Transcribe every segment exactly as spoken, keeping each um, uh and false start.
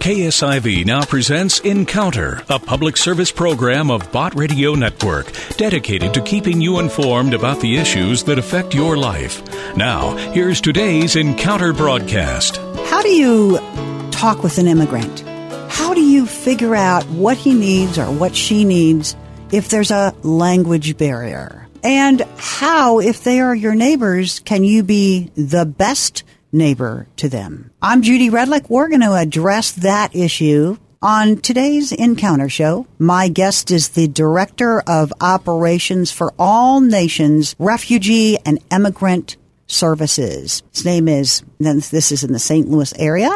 K S I V now presents Encounter, a public service program of Bott Radio Network, dedicated to keeping you informed about the issues that affect your life. Now, here's today's Encounter broadcast. How do you talk with an immigrant? How do you figure out what he needs or what she needs if there's a language barrier? And how, if they are your neighbors, can you be the best neighbor to them? I'm Judy Redlick. We're going to address that issue on today's Encounter show. My guest is the Director of Operations for All Nations Refugee and Immigrant Services. His name is, this is in the Saint Louis area,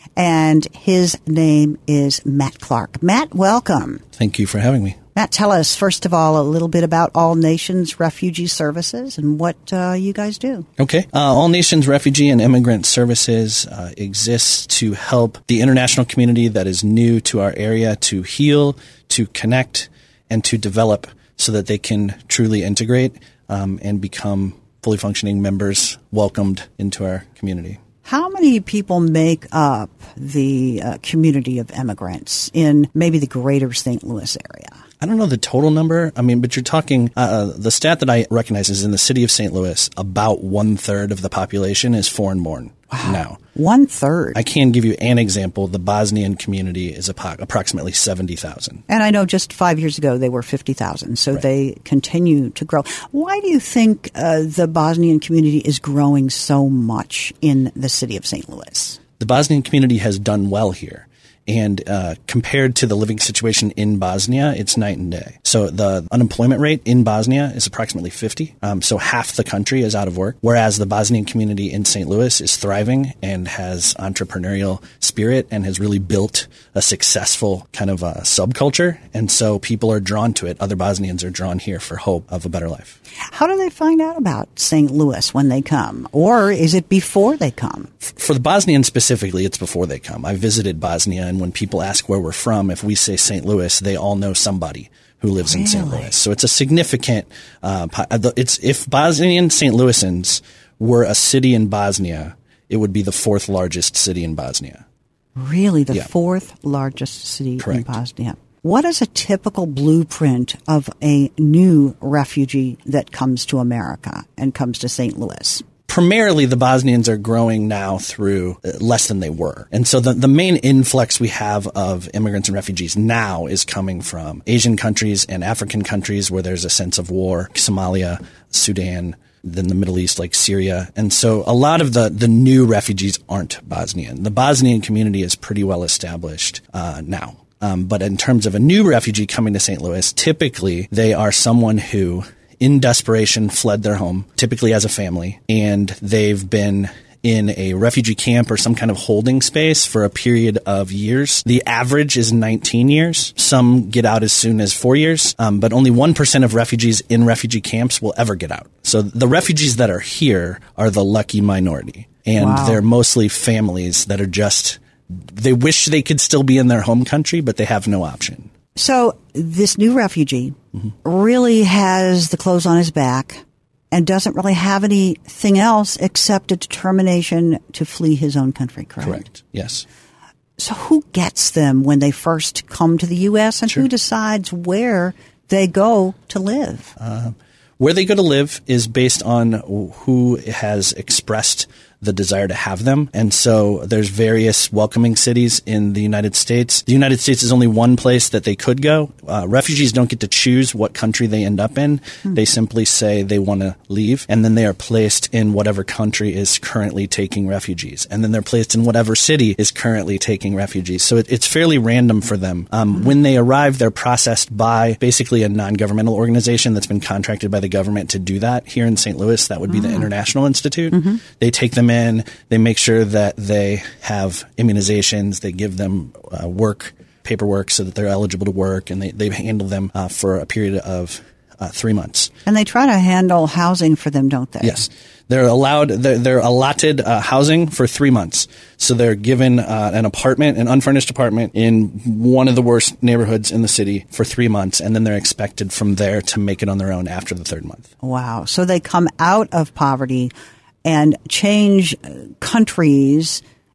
and his name is Matt Clark. Matt, welcome. Thank you for having me. Matt, tell us, first of all, a little bit about All Nations Refugee Services and what uh, you guys do. Okay. Uh, All Nations Refugee and Immigrant Services uh, exists to help the international community that is new to our area to heal, to connect, and to develop so that they can truly integrate um, and become fully functioning members welcomed into our community. How many people make up the uh, community of immigrants in maybe the greater Saint Louis area? I don't know the total number. I mean, but you're talking, uh, the stat that I recognize is in the city of Saint Louis, about one third of the population is foreign born. Wow. Now. One third. I can give you an example. The Bosnian community is apo- approximately seventy thousand. And I know just five years ago they were fifty thousand, so right. They continue to grow. Why do you think uh, the Bosnian community is growing so much in the city of Saint Louis? The Bosnian community has done well here. And uh, compared to the living situation in Bosnia, it's night and day. So the unemployment rate in Bosnia is approximately fifty. Um, so half the country is out of work, whereas the Bosnian community in Saint Louis is thriving and has entrepreneurial spirit and has really built a successful kind of a subculture. And so people are drawn to it. Other Bosnians are drawn here for hope of a better life. How do they find out about Saint Louis when they come? Or is it before they come? For the Bosnians specifically, it's before they come. I visited Bosnia, and when people ask where we're from, if we say Saint Louis, they all know somebody who lives really? in Saint Louis. So it's a significant, uh, it's if Bosnian Saint Louisans were a city in Bosnia, it would be the fourth largest city in Bosnia. Really? The yeah. fourth largest city Correct. in Bosnia. What is a typical blueprint of a new refugee that comes to America and comes to Saint Louis? Primarily, the Bosnians are growing now through less than they were. And so the, the main influx we have of immigrants and refugees now is coming from Asian countries and African countries where there's a sense of war, Somalia, Sudan, then the Middle East like Syria. And so a lot of the, the new refugees aren't Bosnian. The Bosnian community is pretty well established uh, now. Um, but in terms of a new refugee coming to Saint Louis, typically they are someone who, in desperation, fled their home, typically as a family, and they've been in a refugee camp or some kind of holding space for a period of years. The average is nineteen years. Some get out as soon as four years, um, but only one percent of refugees in refugee camps will ever get out. So the refugees that are here are the lucky minority, and wow. they're mostly families that are just, they wish they could still be in their home country, but they have no option. So this new refugee mm-hmm. really has the clothes on his back and doesn't really have anything else except a determination to flee his own country, correct? Correct, yes. So who gets them when they first come to the U S and sure. who decides where they go to live? Uh, where they go to live is based on who has expressed the desire to have them. And so there's various welcoming cities in the United States. The United States is only one place that they could go. Uh, refugees don't get to choose what country they end up in. Hmm. They simply say they want to leave, and then they are placed in whatever country is currently taking refugees. And then they're placed in whatever city is currently taking refugees. So it, it's fairly random for them. Um, hmm. When they arrive, they're processed by basically a non-governmental organization that's been contracted by the government to do that. Here in Saint Louis, that would be hmm. the International Institute. Mm-hmm. They take them in, they make sure that they have immunizations, they give them uh, work, paperwork so that they're eligible to work, and they, they handle them uh, for a period of uh, three months. And they try to handle housing for them, don't they? Yes. They're allowed, they're, they're allotted uh, housing for three months. So they're given uh, an apartment, an unfurnished apartment in one of the worst neighborhoods in the city for three months. And then they're expected from there to make it on their own after the third month. Wow. So they come out of poverty and change countries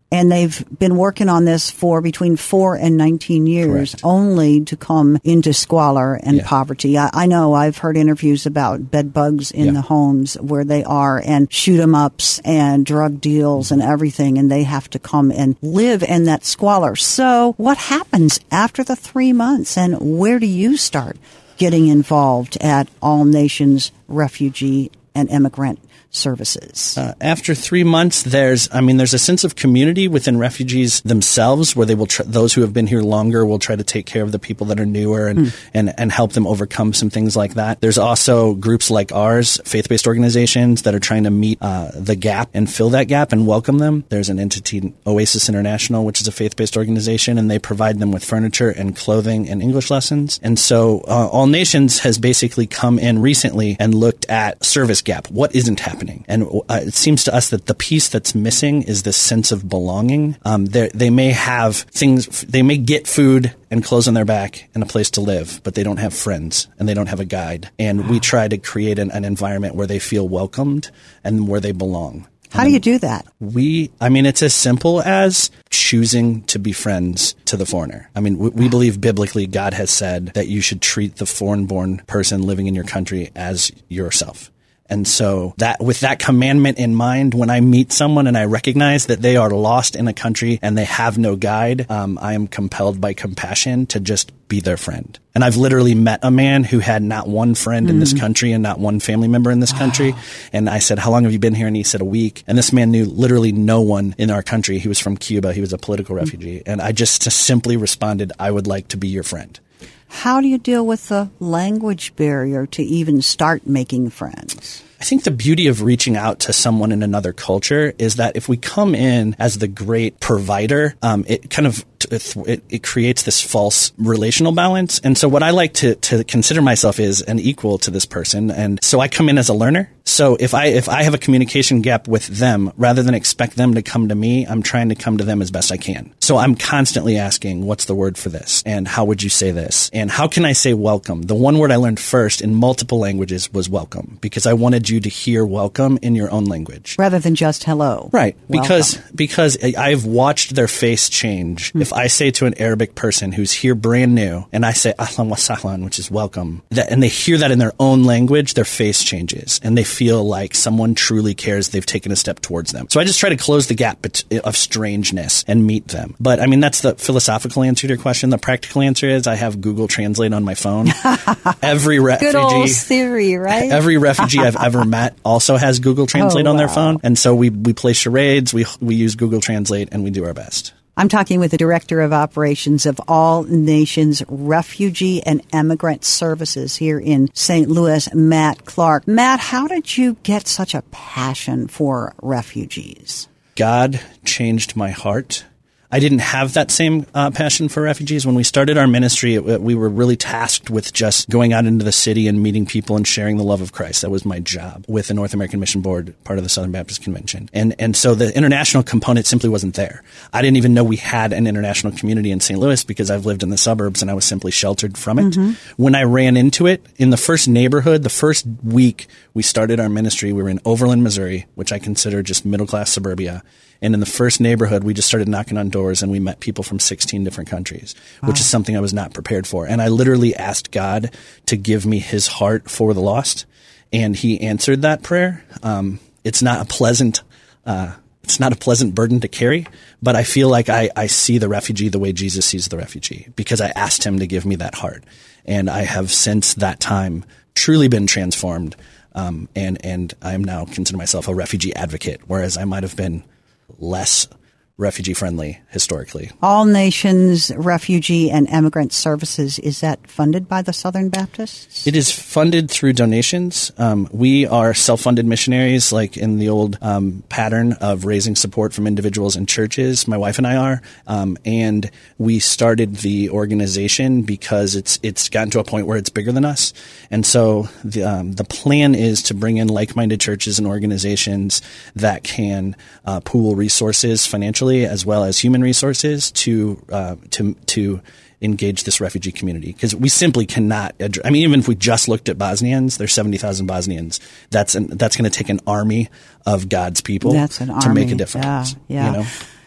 And they've been working on this for between four and nineteen years, Correct. only to come into squalor and Yeah. poverty. I, I know I've heard interviews about bed bugs in Yeah. the homes where they are, and shoot 'em ups and drug deals and everything, and they have to come and live in that squalor. So what happens after the three months, and where do you start getting involved at All Nations Refugee and Immigrant Services? Uh, after three months, there's, I mean, there's a sense of community within refugees themselves, where they will, tr- those who have been here longer will try to take care of the people that are newer and, mm. and, and help them overcome some things like that. There's also groups like ours, faith-based organizations that are trying to meet uh, the gap and fill that gap and welcome them. There's an entity, Oasis International, which is a faith-based organization, and they provide them with furniture and clothing and English lessons. And so uh, All Nations has basically come in recently and looked at service gap. What isn't happening? And uh, it seems to us that the piece that's missing is this sense of belonging. Um, they may have things, they may get food and clothes on their back and a place to live, but they don't have friends and they don't have a guide. And wow. we try to create an, an environment where they feel welcomed and where they belong. How do you do that? We, I mean, it's as simple as choosing to be friends to the foreigner. I mean, we, we believe biblically God has said that you should treat the foreign-born person living in your country as yourself. And so that, with that commandment in mind, when I meet someone and I recognize that they are lost in a country and they have no guide, um, I am compelled by compassion to just be their friend. And I've literally met a man who had not one friend mm. in this country and not one family member in this country. Oh. And I said, how long have you been here? And he said, a week. And this man knew literally no one in our country. He was from Cuba. He was a political mm. refugee. And I just simply responded, I would like to be your friend. How do you deal with the language barrier to even start making friends? I think the beauty of reaching out to someone in another culture is that if we come in as the great provider, um, it kind of it, it creates this false relational balance. And so what I like to, to consider myself is an equal to this person. And so I come in as a learner. So if I if I have a communication gap with them, rather than expect them to come to me, I'm trying to come to them as best I can. So I'm constantly asking, what's the word for this? And how would you say this? And how can I say welcome? The one word I learned first in multiple languages was welcome, because I wanted you to hear welcome in your own language. Rather than just hello. Right. Welcome. Because because I've watched their face change. Mm-hmm. If I say to an Arabic person who's here brand new, and I say ahlan wa sahlan, which is welcome, that, and they hear that in their own language, their face changes. And they feel like someone truly cares, they've taken a step towards them. So I just try to close the gap of strangeness and meet them. But I mean, that's the philosophical answer to your question. The practical answer is I have Google Translate on my phone. Every refugee, good old Siri, right? Every refugee I've ever met also has Google Translate oh, on wow. their phone. And so we, we play charades, we, we use Google Translate, and we do our best. I'm talking with the Director of Operations of All Nations Refugee and Immigrant Services here in Saint Louis, Matt Clark. Matt, how did you get such a passion for refugees? God changed my heart. I didn't have that same uh, passion for refugees. When we started our ministry, it, we were really tasked with just going out into the city and meeting people and sharing the love of Christ. That was my job with the North American Mission Board, part of the Southern Baptist Convention. And and so the international component simply wasn't there. I didn't even know we had an international community in Saint Louis because I've lived in the suburbs and I was simply sheltered from it. Mm-hmm. When I ran into it, in the first neighborhood, the first week we started our ministry, we were in Overland, Missouri, which I consider just middle-class suburbia. And in the first neighborhood, we just started knocking on doors and we met people from sixteen different countries, wow. which is something I was not prepared for. And I literally asked God to give me his heart for the lost. And he answered that prayer. Um, it's not a pleasant, uh, it's not a pleasant burden to carry, but I feel like I, I see the refugee the way Jesus sees the refugee because I asked him to give me that heart. And I have since that time truly been transformed. Um, and, and I'm now consider myself a refugee advocate, whereas I might have been less refugee-friendly historically. All Nations Refugee and Immigrant Services, is that funded by the Southern Baptists? It is funded through donations. Um, we are self-funded missionaries, like in the old um, pattern of raising support from individuals and churches. My wife and I are. Um, and we started the organization because it's it's gotten to a point where it's bigger than us. And so the, um, the plan is to bring in like-minded churches and organizations that can uh, pool resources financially as well as human resources to uh, to to engage this refugee community, because we simply cannot. Address, I mean, even if we just looked at Bosnians, there's seventy thousand Bosnians. That's an, that's going to take an army of God's people that's an to army. make a difference. Yeah, yeah. You know?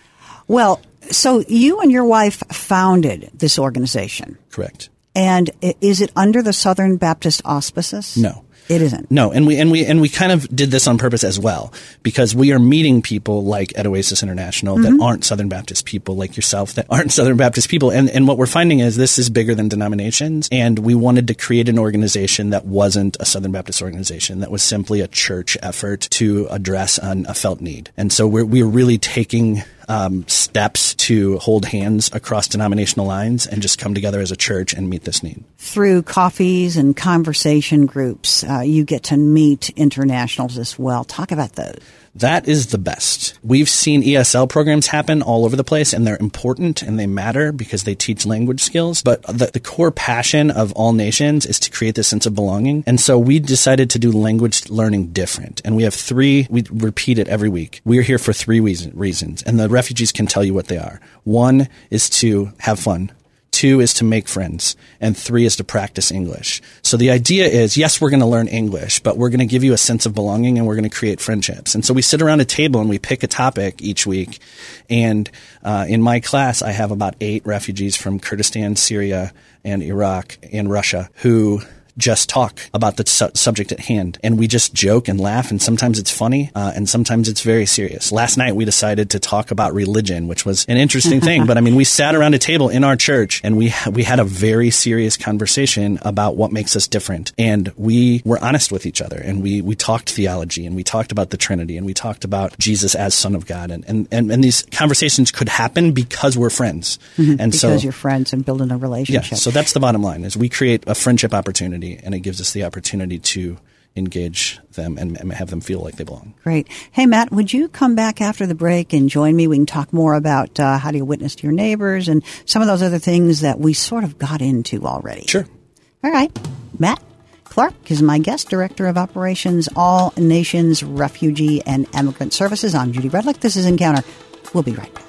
Well, so you and your wife founded this organization. Correct. And is it under the Southern Baptist auspices? No. It isn't. No, and we and we and we kind of did this on purpose as well, because we are meeting people like at Oasis International mm-hmm. that aren't Southern Baptist people, like yourself, that aren't Southern Baptist people. And and what we're finding is this is bigger than denominations, and we wanted to create an organization that wasn't a Southern Baptist organization, that was simply a church effort to address an, a felt need. And so we're we're really taking Um, steps to hold hands across denominational lines and just come together as a church and meet this need. Through coffees and conversation groups, uh, you get to meet internationals as well. Talk about those. That is the best. We've seen E S L programs happen all over the place, and they're important and they matter because they teach language skills. But the, the core passion of All Nations is to create this sense of belonging. And so we decided to do language learning different. And we have three, we repeat it every week. We're here for three reason, reasons, and the refugees can tell you what they are. One is to have fun. Two is to make friends, and three is to practice English. So the idea is, yes, we're going to learn English, but we're going to give you a sense of belonging, and we're going to create friendships. And so we sit around a table and we pick a topic each week. And uh, in my class, I have about eight refugees from Kurdistan, Syria, and Iraq, and Russia who just talk about the su- subject at hand. And we just joke and laugh, and sometimes it's funny, uh, and sometimes it's very serious. Last night we decided to talk about religion, which was an interesting thing. But I mean, we sat around a table in our church, and we we had a very serious conversation about what makes us different. And we were honest with each other, and we, we talked theology, and we talked about the Trinity, and we talked about Jesus as Son of God. And, and, and, and these conversations could happen because we're friends. Mm-hmm, and because so, you're friends and building a relationship. Yeah, so that's the bottom line, is we create a friendship opportunity, and it gives us the opportunity to engage them and, and have them feel like they belong. Great. Hey, Matt, would you come back after the break and join me? We can talk more about uh, how do you witness to your neighbors and some of those other things that we sort of got into already. Sure. All right. Matt Clark is my guest, Director of Operations, All Nations Refugee and Immigrant Services. I'm Judy Redlick. This is Encounter. We'll be right back.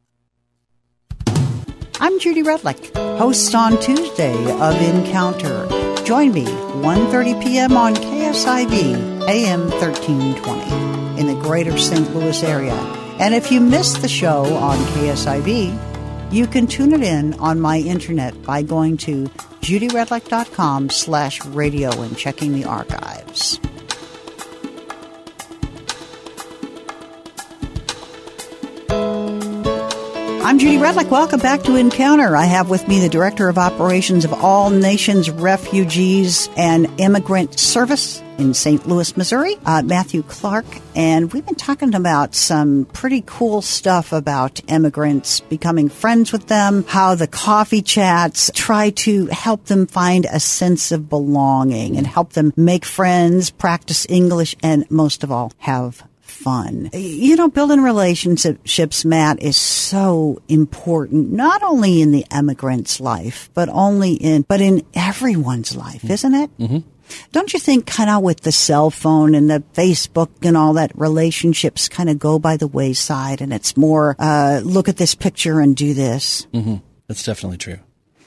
I'm Judy Redlick, host on Tuesday of Encounter. Join me one thirty p.m. on K S I V, A M thirteen twenty, in the greater Saint Louis area. And if you missed the show on K S I V, you can tune it in on my internet by going to judyredlick.com slash radio and checking the archives. I'm Judy Redlick. Welcome back to Encounter. I have with me the Director of Operations of All Nations Refugees and Immigrant Service in Saint Louis, Missouri, uh, Matthew Clark. And we've been talking about some pretty cool stuff about immigrants, becoming friends with them, how the coffee chats try to help them find a sense of belonging and help them make friends, practice English, and most of all, have fun. You know, building relationships, Matt, is so important, not only in the immigrant's life, but only in, but in everyone's life, isn't it? Mm-hmm. Don't you think kind of with the cell phone and the Facebook and all that, relationships kind of go by the wayside, and it's more, uh, look at this picture and do this? Mm-hmm. That's definitely true.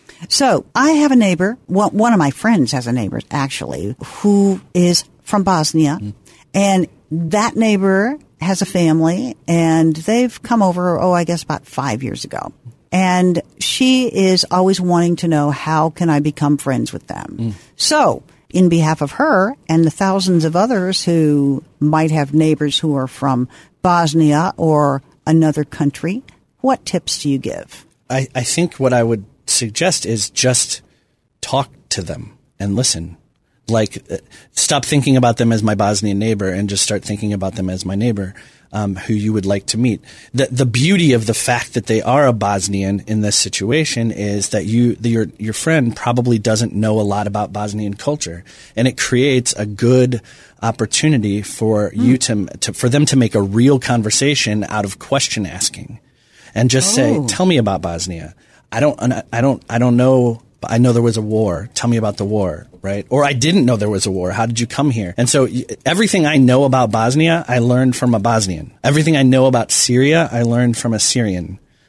So I have a neighbor, well, one of my friends has a neighbor, actually, who is from Bosnia, mm. and that neighbor has a family, and they've come over, oh, I guess about five years ago. And she is always wanting to know, how can I become friends with them? Mm. So, in behalf of her and the thousands of others who might have neighbors who are from Bosnia or another country, what tips do you give? I, I think what I would suggest is just talk to them and listen. Like, uh, stop thinking about them as my Bosnian neighbor and just start thinking about them as my neighbor, um, who you would like to meet. The the beauty of the fact that they are a Bosnian in this situation is that you, the, your your friend probably doesn't know a lot about Bosnian culture, and it creates a good opportunity for mm. you to, to for them to make a real conversation out of question asking, and just oh. say, "Tell me about Bosnia. I don't I don't I don't know." But I know there was a war. Tell me about the war, right? Or I didn't know there was a war. How did you come here? And so everything I know about Bosnia, I learned from a Bosnian. Everything I know about Syria, I learned from a Syrian.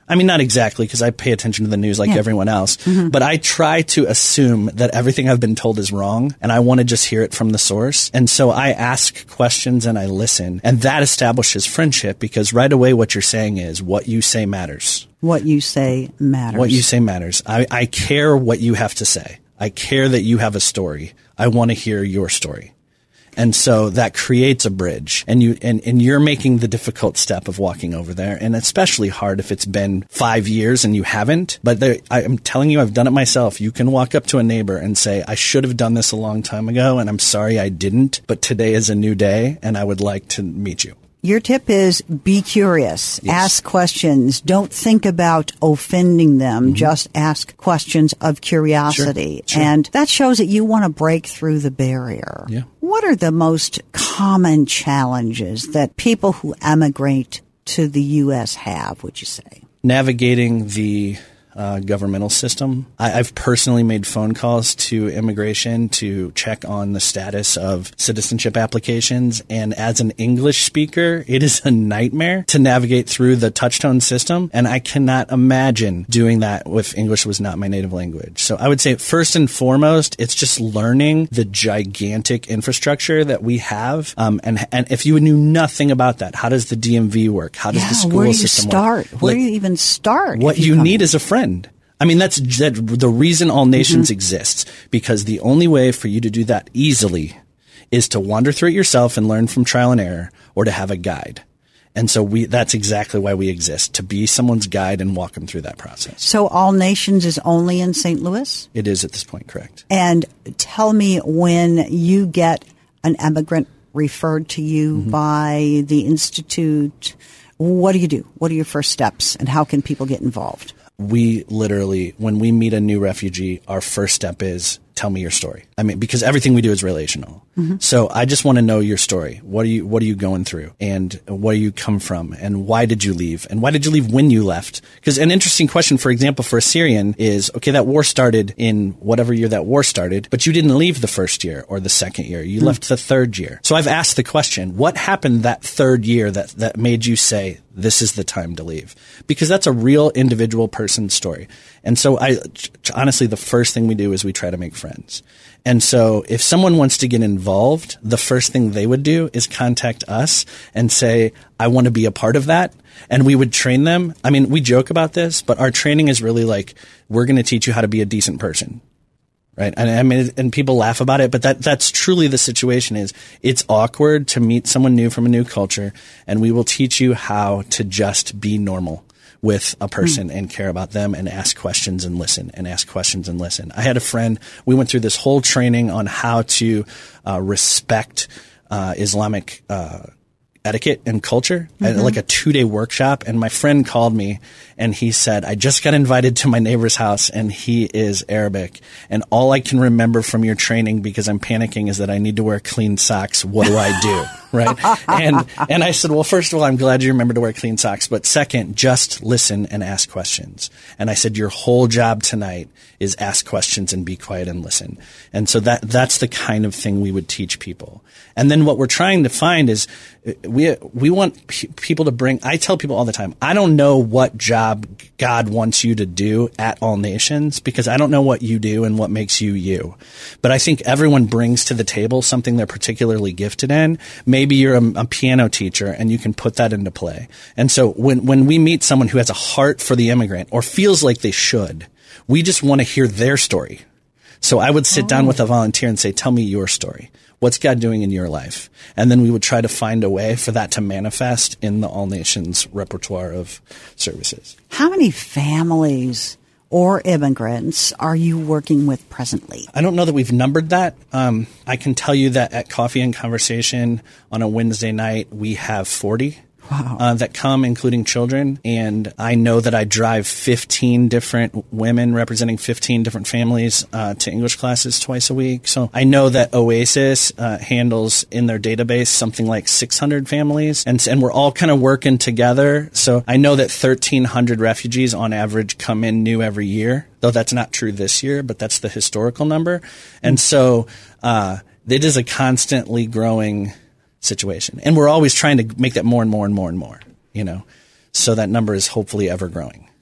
I mean, not exactly, because I pay attention to the news like yeah. everyone else, mm-hmm. but I try to assume that everything I've been told is wrong, and I want to just hear it from the source. And so I ask questions and I listen, and that establishes friendship, because right away what you're saying is what you say matters. What you say matters. What you say matters. I, I care what you have to say. I care that you have a story. I want to hear your story. And so that creates a bridge, and you and, and you're making the difficult step of walking over there, and especially hard if it's been five years and you haven't. But there, I'm telling you, I've done it myself. You can walk up to a neighbor and say, I should have done this a long time ago, and I'm sorry I didn't, but today is a new day, and I would like to meet you. Your tip is be curious, yes. ask questions, don't think about offending them, mm-hmm. just ask questions of curiosity. Sure, sure. And that shows that you want to break through the barrier. Yeah. What are the most common challenges that people who emigrate to the U S have, would you say? Navigating the Uh, governmental system. I, I've personally made phone calls to immigration to check on the status of citizenship applications, and as an English speaker, it is a nightmare to navigate through the touchtone system, and I cannot imagine doing that if English was not my native language. So I would say first and foremost, it's just learning the gigantic infrastructure that we have, um, and and if you knew nothing about that, how does the D M V work? How does yeah, the school where do you system start? work? Where Like, do you even start? What you, you need is a friend. I mean, that's that, the reason All Nations mm-hmm. exists, because the only way for you to do that easily is to wander through it yourself and learn from trial and error, or to have a guide. And so we that's exactly why we exist, to be someone's guide and walk them through that process. So All Nations is only in Saint Louis? It is at this point, correct. And tell me, when you get an immigrant referred to you mm-hmm. by the Institute, what do you do? What are your first steps, and how can people get involved? We literally, when we meet a new refugee, our first step is, tell me your story. I mean, because everything we do is relational. Mm-hmm. So I just want to know your story. What are you, what are you going through, and where you come from, and why did you leave, and why did you leave when you left? Because an interesting question, for example, for a Syrian is, okay, that war started in whatever year that war started, but you didn't leave the first year or the second year. You mm-hmm. left the third year. So I've asked the question, what happened that third year that, that made you say, this is the time to leave? Because that's a real individual person's story. And so I, honestly, the first thing we do is we try to make friends. And so if someone wants to get involved, the first thing they would do is contact us and say, I want to be a part of that. And we would train them. I mean, we joke about this, but our training is really like, we're going to teach you how to be a decent person. Right. And I mean, and people laugh about it, but that, that's truly the situation. Is it's awkward to meet someone new from a new culture, and we will teach you how to just be normal with a person mm. and care about them, and ask questions and listen, and ask questions and listen. I had a friend, we went through this whole training on how to uh, respect uh, Islamic uh etiquette and culture, mm-hmm. like a two-day workshop. And my friend called me and he said, I just got invited to my neighbor's house, and he is Arabic, and all I can remember from your training, because I'm panicking, is that I need to wear clean socks. What do I do? Right. And, and I said, well, first of all, I'm glad you remember to wear clean socks. But second, just listen and ask questions. And I said, your whole job tonight is ask questions and be quiet and listen. And so that, that's the kind of thing we would teach people. And then what we're trying to find is we, we want p- people to bring, I tell people all the time, I don't know what job God wants you to do at All Nations, because I don't know what you do and what makes you you. But I think everyone brings to the table something they're particularly gifted in. Maybe you're a, a piano teacher and you can put that into play. And so when, when we meet someone who has a heart for the immigrant, or feels like they should, we just want to hear their story. So I would sit oh. down with a volunteer and say, tell me your story. What's God doing in your life? And then we would try to find a way for that to manifest in the All Nations repertoire of services. How many families or immigrants are you working with presently? I don't know that we've numbered that. Um, I can tell you that at Coffee and Conversation on a Wednesday night, we have forty. Wow. Uh, that come, including children. And I know that I drive fifteen different women representing fifteen different families uh, to English classes twice a week. So I know that Oasis uh, handles in their database something like six hundred families. And, and we're all kind of working together. So I know that thirteen hundred refugees on average come in new every year, though that's not true this year, but that's the historical number. And so uh, it is a constantly growing situation. And we're always trying to make that more and more and more and more, you know, so that number is hopefully ever growing.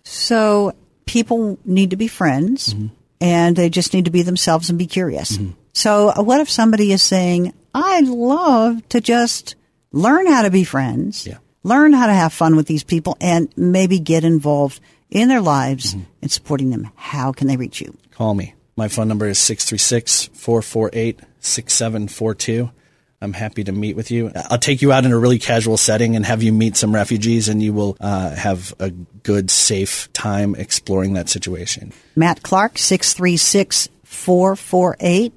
So people need to be friends, mm-hmm. and they just need to be themselves and be curious. Mm-hmm. So what if somebody is saying, I'd love to just learn how to be friends, yeah. learn how to have fun with these people, and maybe get involved in their lives mm-hmm. and supporting them. How can they reach you? Call me. My phone number is six three six, four four eight, six seven four two. I'm happy to meet with you. I'll take you out in a really casual setting and have you meet some refugees, and you will uh, have a good, safe time exploring that situation. Matt Clark, six three six, four four eight,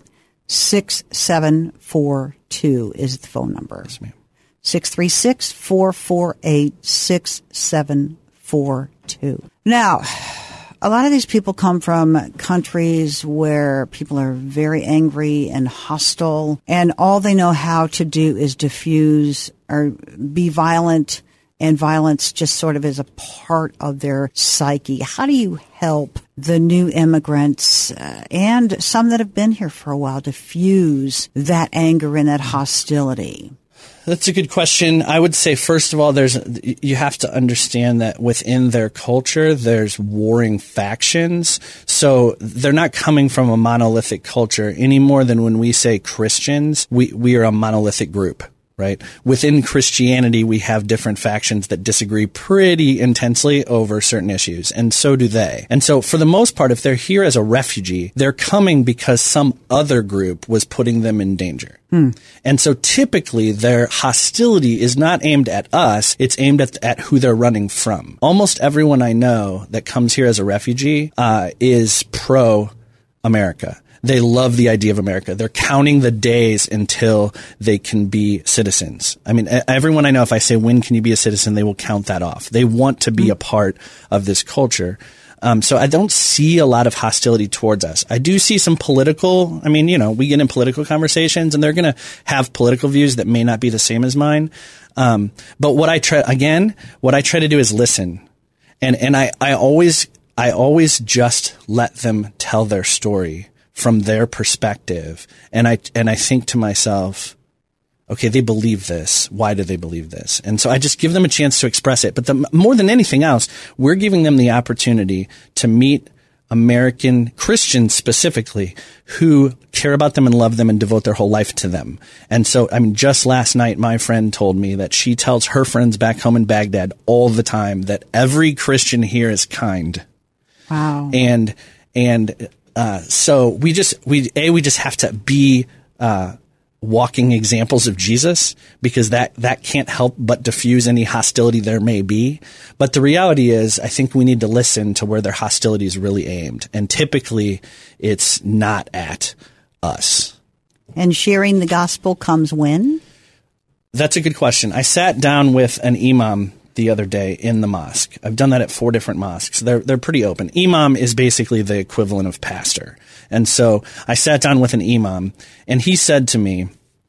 six seven four two is the phone number. Yes, ma'am. six three six, four four eight, six seven four two. Now, a lot of these people come from countries where people are very angry and hostile, and all they know how to do is diffuse or be violent, and violence just sort of is a part of their psyche. How do you help the new immigrants uh, and some that have been here for a while diffuse that anger and that hostility? That's a good question. I would say, first of all, there's you have to understand that within their culture, there's warring factions. So they're not coming from a monolithic culture any more than when we say Christians, we, we are a monolithic group. Right? Within Christianity, we have different factions that disagree pretty intensely over certain issues, and so do they. And so for the most part, if they're here as a refugee, they're coming because some other group was putting them in danger. Hmm. And so typically their hostility is not aimed at us, it's aimed at, at who they're running from. Almost everyone I know that comes here as a refugee uh, is pro-America. They love the idea of America. They're counting the days until they can be citizens. I mean, everyone I know, if I say, when can you be a citizen, they will count that off. They want to be a part of this culture. Um, so I don't see a lot of hostility towards us. I do see some political, I mean, you know, we get in political conversations and they're going to have political views that may not be the same as mine. Um, but what I try, again, what I try to do is listen. And, and I, I always, I always just let them tell their story from their perspective. And I, and I think to myself, okay, they believe this. Why do they believe this? And so I just give them a chance to express it. But the, more than anything else, we're giving them the opportunity to meet American Christians specifically who care about them and love them and devote their whole life to them. And so, I mean, just last night, my friend told me that she tells her friends back home in Baghdad all the time that every Christian here is kind. Wow. And, and, Uh, so we just, we, A, we just have to be, uh, walking examples of Jesus, because that, that can't help but diffuse any hostility there may be. But the reality is, I think we need to listen to where their hostility is really aimed. And typically it's not at us. And sharing the gospel comes when? That's a good question. I sat down with an imam the other day in the mosque. I've done that at four different mosques. They're they're pretty open. Imam is basically the equivalent of pastor. And so I sat down with an imam, and he said to me,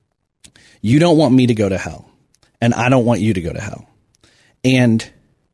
you don't want me to go to hell, and I don't want you to go to hell. And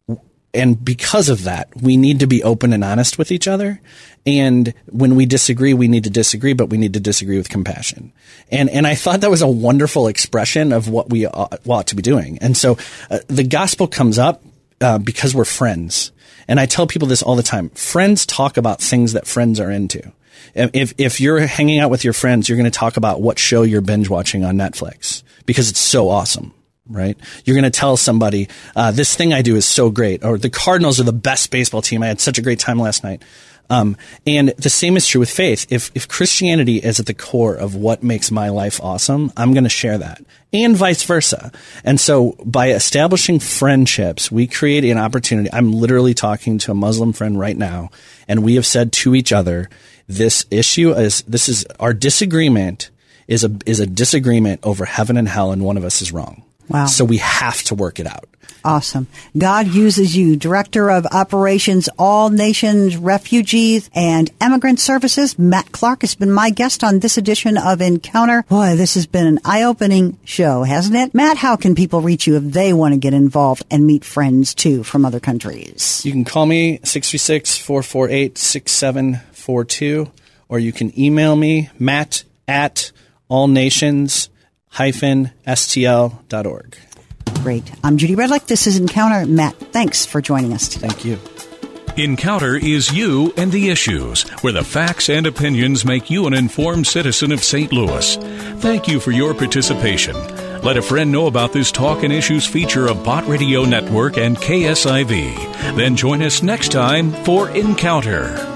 and because of that, we need to be open and honest with each other. And when we disagree, we need to disagree, but we need to disagree with compassion. And and I thought that was a wonderful expression of what we ought, ought to be doing. And so uh, the gospel comes up uh, because we're friends. And I tell people this all the time. Friends talk about things that friends are into. If if you're hanging out with your friends, you're going to talk about what show you're binge watching on Netflix because it's so awesome. Right? You're going to tell somebody, uh, this thing I do is so great, or the Cardinals are the best baseball team. I had such a great time last night. Um, and the same is true with faith. If, if Christianity is at the core of what makes my life awesome, I'm going to share that, and vice versa. And so by establishing friendships, we create an opportunity. I'm literally talking to a Muslim friend right now, and we have said to each other, this issue is, this is our disagreement is a, is a disagreement over heaven and hell, and one of us is wrong. Wow. So we have to work it out. Awesome. God uses you, Director of Operations All Nations Refugees and Immigrant Services. Matt Clark has been my guest on this edition of Encounter. Boy, this has been an eye-opening show, hasn't it? Matt, how can people reach you if they want to get involved and meet friends, too, from other countries? You can call me, six three six, four four eight, six seven four two, or you can email me, matt at allnations hyphen S T L dot org. Great. I'm Judy Redlick. This is Encounter. Matt, thanks for joining us today. Thank you. Encounter is you and the issues, where the facts and opinions make you an informed citizen of Saint Louis. Thank you for your participation. Let a friend know about this Talk and Issues feature of Bott Radio Network and K S I V. Then join us next time for Encounter.